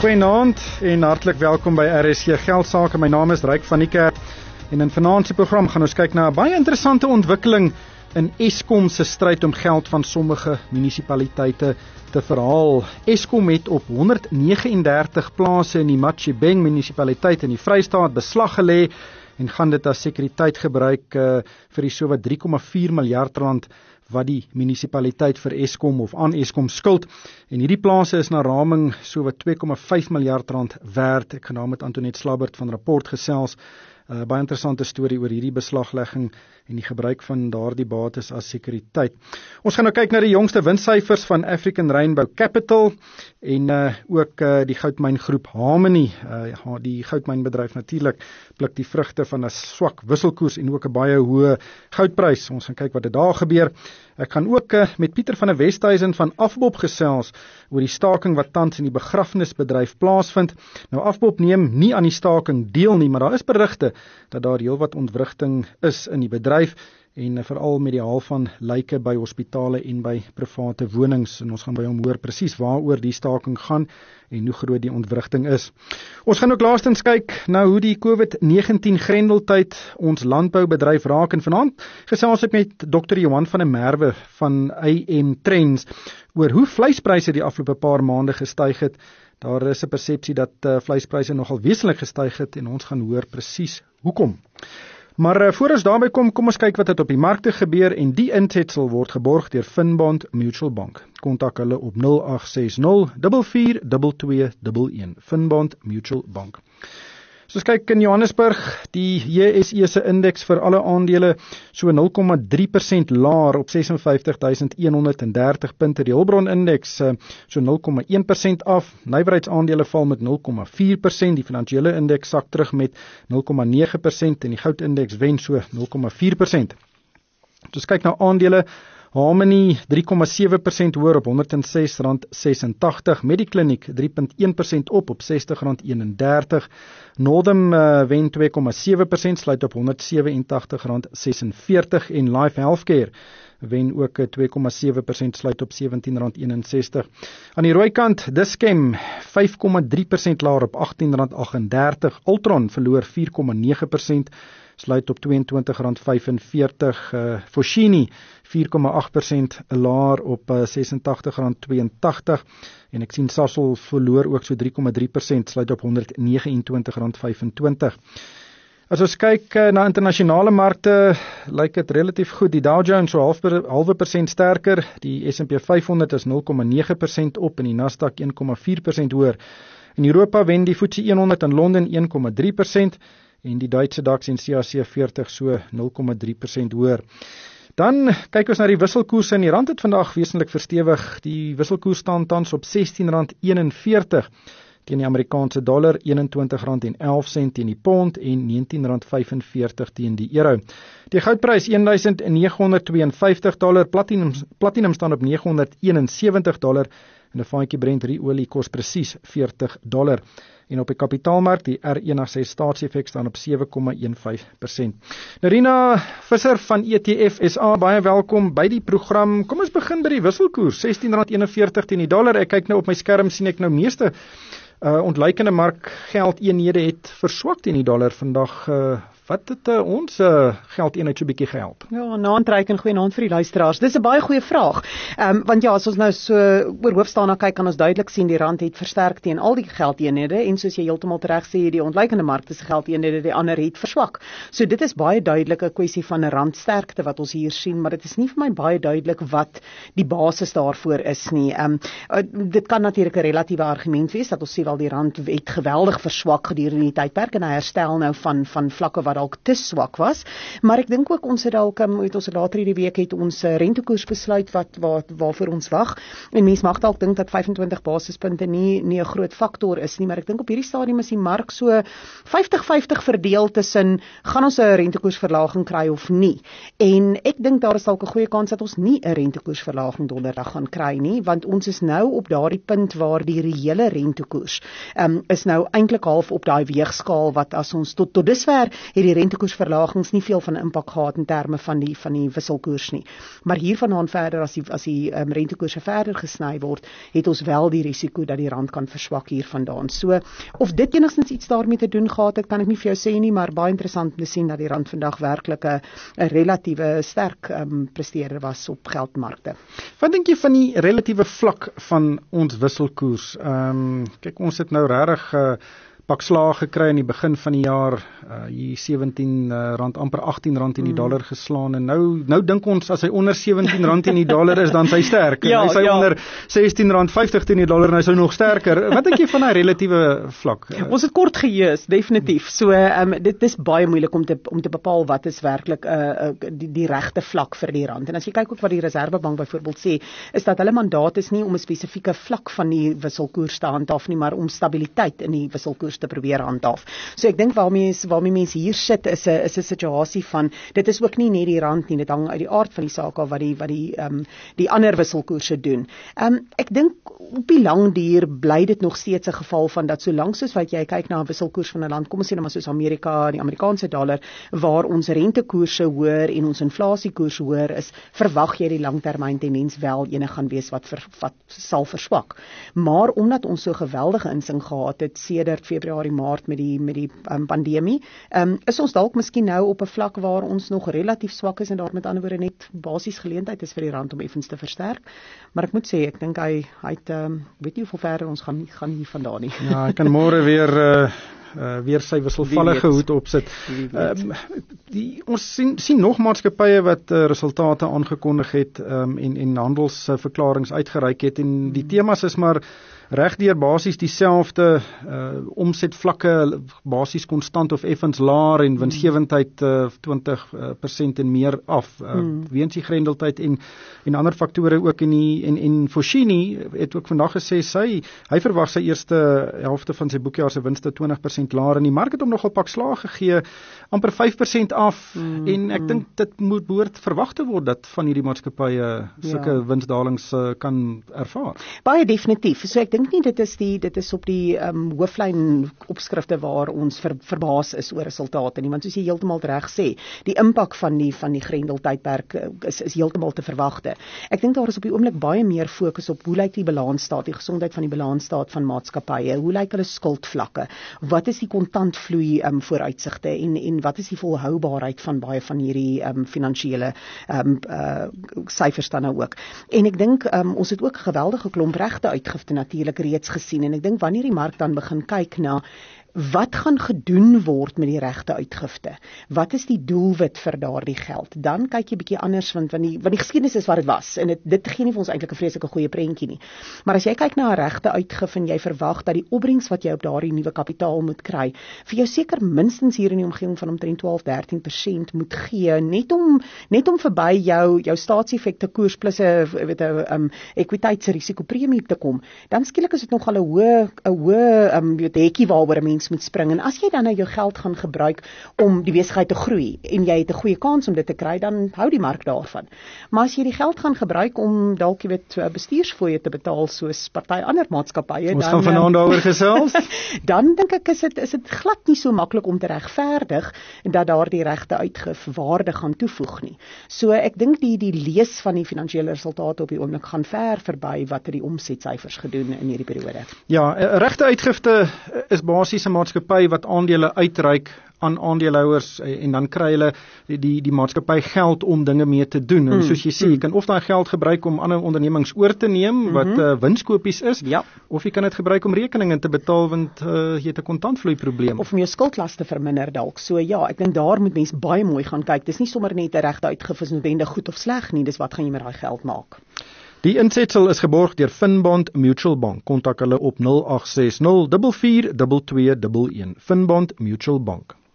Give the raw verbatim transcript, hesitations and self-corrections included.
Goeienaand en hartlik welkom by R S G Geldsaake. My naam is Ryk van die Kerk en in vanaand se program gaan ons kyk na 'n baie interessante ontwikkeling in Eskom se stryd om geld van sommige munisipaliteite te verhaal. Eskom het op honderd vyf en dertig plase in die Matshebeng munisipaliteit in die Vrystaat beslag gelê en gaan dit as sekuriteit gebruik uh, vir die sowat drie komma vier miljard rand wat die munisipaliteit vir Eskom of aan Eskom skuld. En hierdie plase is na raming sowat twee komma vyf miljard rand werd. Ek gaan nou met Antoinette Slabbert van Rapport gesels. Uh, baie interessante storie oor hierdie beslaglegging en die gebruik van daardie bates as sekuriteit. Ons gaan nou kyk na die jongste winssyfers van African Rainbow Capital en uh, ook uh, die goudmyngroep Harmony. Uh, die goudmynbedryf natuurlik pluk die vrugte van 'n swak wisselkoers en ook 'n baie hoë goudprys. Ons gaan kyk wat dit daar gebeur. Ek gaan ook uh, met Pieter van der Westhuizen van Afbob gesels oor die staking wat tans in die begrafnisbedryf plaasvind. Nou Afbob neem nie aan die staking deel nie, maar daar is berigte dat daar heelwat ontwrigting is in die bedryf en veral met die haal van lyke by hospitale en by private wonings. En ons gaan by hom hoor presies waaroor die staking gaan en hoe groot die ontwrigting is. Ons gaan ook laastens kyk na hoe die COVID negentien grendeltyd ons landboubedryf raak en vanaand gesels ek met dokter Johan van der Merwe van A M Trends oor hoe vleispryse die afgelope paar maande gestyg het. Daar is 'n persepsie dat uh, vleispryse nogal wesentlik gestyg het en ons gaan hoor presies hoekom. Maar uh, voor ons daarby kom, kom ons kyk wat het op die markte gebeur en die insetsel word geborg deur Finbond Mutual Bank. Kontak hulle op nul agt ses nul vier vier twee twee een een. Finbond Mutual Bank. So kyk in Johannesburg, die J S E se indeks vir alle aandele so nul komma drie persent laer op ses en vyftig duisend een honderd en dertig punte. Die Hulbron indeks so nul komma een persent af. Nywerheidsaandele val met nul komma vier persent. Die finansiële indeks sak terug met nul komma nege persent en die goudindeks wen so nul komma vier persent. So kyk na aandele. Harmony drie komma sewe persent hoër op honderd en ses rand sesentagtig, Medikliniek drie komma een persent op op sestig rand eenendertig, Northam uh, wen twee komma sewe persent, sluit op honderd sewe en tagtig rand sesenveertig en Life Healthcare wen ook twee komma sewe persent, sluit op sewentien rand eenensestig. Aan die rooi kant, Dischem vyf komma drie persent laer op agttien rand agt-en-dertig, Ultron verloor vier komma nege persent, sluit op tweeëntwintig rand vyf-en-veertig, uh, Foschini vier komma agt persent laer op uh, sesentagtig rand twee-en-tagtig en ek sien Sasol verloor ook so drie komma drie persent, sluit op honderd vyf en twintig rand vyf-en-twintig. As ons kyk uh, na internasionale markte, lyk dit relatief goed. Die Dow Jones so half per, halwe persent sterker, die S en P vyf honderd is nul komma nege persent op en die Nasdaq een komma vier persent hoër. In Europa wen die F T S E honderd in Londen een komma drie persent en die Duitse DAX en C A C veertig so nul komma drie persent hoër. Dan kyk ons na die wisselkoers en die rand het vandag wesentlik verstewig. Die wisselkoers staan tans op sestien rand eenenveertig teen die Amerikaanse dollar, eenentwintig rand en elf sent teen die pond en negentien rand vyf-en-veertig teen die euro. Die goudprys een duisend nege honderd twee en vyftig dollar, platinum, platinum staan op nege honderd een en sewentig dollar en 'n vaatjie Brent olie kos presies veertig dollar. En op die kapitaalmark, die R een agt ses staatseffek staan op sewe komma een vyf persent. Nerina Visser van E T F S A, baie welkom by die program. Kom ons begin by die wisselkoers, sestien rand eenenveertig teen die dollar. Ek kyk nou op my skerm, sien ek nou meeste uh, ontleikende markgeldeenhede het verswak teen die dollar vandag. Uh, Wat het uh, ons uh, geldeenheid so 'n bietjie gehelp? Ja, naand Ryk en goeie naand vir die luisteraars. Dis 'n baie goeie vraag. Ehm um, want ja, as ons nou so oor hoofs daarna kyk, kan ons duidelik sien die rand het versterk teen al die geldeenhede en soos jy heeltemal reg sê, die ontleikende markte se geldeenhede, die ander het verswak. So dit is baie duidelik 'n kwessie van 'n randsterkte wat ons hier sien, maar dit is nie vir my baie duidelik wat die basis daarvoor is nie. Ehm um, uh, dit kan natuurlik 'n relatiewe argument wees dat ons sê wel die rand het geweldig verswak gedurende die tydperk en hy herstel nou van van vlakke wat dalk te swak was, maar ek dink ook ons het dalk met ons later hierdie week het ons rentekoers besluit wat waar waarvoor ons wag. En mense mag dalk dink dat vyfentwintig basispunte nie nie 'n groot faktor is nie, maar ek dink op hierdie stadium is die mark so vyftig vyftig verdeel tussen gaan ons 'n rentekoersverlaging kry of nie. En ek dink daar is dalk 'n goeie kans dat ons nie 'n rentekoersverlaging donderdag gaan kry nie, want ons is nou op daardie punt waar die reële rentekoers um, is nou eintlik half op daai weegskaal wat as ons tot tot dusver het die rentekoersverlagings nie veel van 'n impak gehad in terme van die van die wisselkoers nie. Maar hiervandaan verder as die as die um, rentekoerse verder gesny word, het ons wel die risiko dat die rand kan verswak hiervandaan. So of dit enigstens iets daarmee te doen gehad het, kan ek nie vir jou sê nie, maar baie interessant om te sien dat die rand vandag werklik 'n relatiewe sterk um, presteerder was op geldmarkte. Wat dink jy van die relatiewe vlak van ons wisselkoers? Ehm um, kyk, ons het nou regtig uh, pak slaag gekry in die begin van die jaar, uh, hier sewentien rand, amper agttien rand in die dollar geslaan, en nou nou dink ons as hy onder sewentien rand in die dollar is, dan is hy sterk, en ja, hy is hy ja. onder sestien rand vyftig in die dollar, en hy is nou nog sterker. Wat dink jy van hy relatiewe vlak? Uh, ons het kort geheus, definitief. So um, dit is baie moeilik om te om te bepaal wat is werklik uh, uh, die, die regte vlak vir die rand. En as jy kyk ook wat die Reservebank byvoorbeeld sê, is dat hulle mandaat is nie om 'n spesifieke vlak van die wisselkoers te handhaaf nie, maar om stabiliteit in die wisselkoers te probeer handhaaf. So ek dink waarmee is waarmee mense hier sit is 'n is 'n situasie van dit is ook nie net die rand nie, dit hang uit die aard van die saak af wat die wat die ehm um, die ander wisselkoerse doen. Ehm um, ek dink op die lang duur bly dit nog steeds 'n geval van dat solank soos wat jy kyk na 'n wisselkoers van 'n land, kom ons sê nou maar soos Amerika, die Amerikaanse dollar, waar ons rentekoerse hoër en ons inflasiekoers hoër is, verwag jy die langtermyn tendens wel ene gaan wees wat ver, wat sal verswak. Maar omdat ons so geweldige insing gehad het sedert Februarie Maart met die met die um, pandemie, um, is ons dalk miskien nou op 'n vlak waar ons nog relatief swak is en daar met ander woorde net basies geleentheid is vir die rand om effens te versterk. Maar ek moet sê, ek dink hy hy het um, weet nie hoeveel verder ons gaan gaan hier vandaan nie. Ja, ek kan môre weer uh, uh, weer sy wisselvallige hoed opsit. Um, die ons sien sien nog maatskappye wat uh, resultate aangekondig het um, en en handelsverklaringe uitgereik het, en die temas is maar regdeur basies dieselfde, uh, omsetvlakke basies konstant of effens laer en winsgewendheid uh, twintig persent en meer af, uh, mm. weens die grendeltyd en en ander faktore ook. In die en en Foschini het ook vandag gesê sy hy verwag sy eerste helfte van sy boekjaar se winste twintig persent laer, en die mark het hom nogal pak slaag gegee, amper vyf persent af, mm. en ek mm. dink dit moet behoort verwag te word dat van hierdie maatskappye sulke ja. winsdalings uh, kan ervaar. Baie definitief. So ek dink nie dit is die dit is op die um, hooflyn opskrifte waar ons ver, verbaas is oor resultate nie, want soos jy heeltemal reg sê, die impak van die van die grendeltydperk is is heeltemal te verwagte. Ek dink daar is op die oomblik baie meer fokus op hoe lyk die balansstaat, die gesondheid van die balansstaat van maatskappye, hoe lyk hulle skuldvlakke, wat is die kontantvloei um, vooruitsigte en en wat is die volhoubaarheid van baie van hierdie um, finansiële um, uh, syfers dan nou ook. En ek dink um, ons het ook 'n geweldige klomp regte uitgifte natuurlik reeds gesien, en ek dink wanneer die mark dan begin kyk na wat gaan gedoen word met die regte uitgifte? Wat is die doelwit vir daardie geld? Dan kyk jy bietjie anders, want want die want die geskiedenis is wat dit was, en dit dit gee nie vir ons eintlik 'n vreeslike goeie prentjie nie. Maar as jy kyk na 'n regte uitgif en jy verwag dat die opbrengs wat jy op daardie nuwe kapitaal moet kry, vir jou seker minstens hier in die omgewing van omtrent twaalf dertien persent moet gee, net om net om verby jou jou staatseffekte koers plus 'n weet 'n um, ekwiteitsrisikopremie te kom, dan skielik is dit nogal 'n hoë 'n hoë um, weet hekkie waaroor 'n mens moet spring. En as jy dan nou jou geld gaan gebruik om die besigheid te groei en jy het 'n goeie kans om dit te kry, dan hou die mark daarvan. Maar as jy die geld gaan gebruik om dalk jy weet bestuursfooie te betaal soos party ander maatskappye, ons dan gaan vanaand daaroor gesels. Dan dink ek is dit is dit glad nie so maklik om te regverdig dat daardie regte uitgif waarde gaan toevoeg nie. So ek dink die die lees van die finansiële resultate op die oomblik gaan ver verby wat het die omsetsyfers gedoen in hierdie periode. Ja, regte uitgifte is basies 'n maatskappy wat aandele uitreik aan aandeelhouers, en dan kry hulle die die, die maatskappy geld om dinge mee te doen. En mm, soos jy sê, mm. jy kan of daai geld gebruik om ander ondernemings oor te neem mm-hmm. wat uh, winskoopies is, ja. of jy kan dit gebruik om rekeninge te betaal want uh, jy het 'n kontantvloei probleem. Of om jou skuldlaste verminder dalk. So ja, ek dink daar moet mense baie mooi gaan kyk. Dis nie sommer net 'n regte uitgif is noodwendig goed of sleg nie, dis wat gaan jy met daai geld maak. Die insetsel is geborg deur Finbond Mutual Bank. Kontak hulle op nul agt ses nul vier vier twee twee een een. Finbond Mutual Bank.